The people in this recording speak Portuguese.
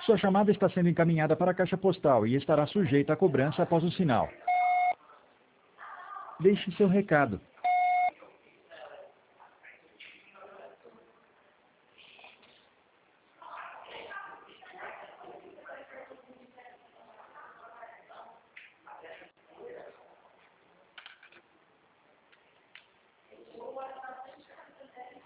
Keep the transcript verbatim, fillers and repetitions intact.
Sua chamada está sendo encaminhada para a caixa postal e estará sujeita a cobrança após o sinal. Deixe seu recado.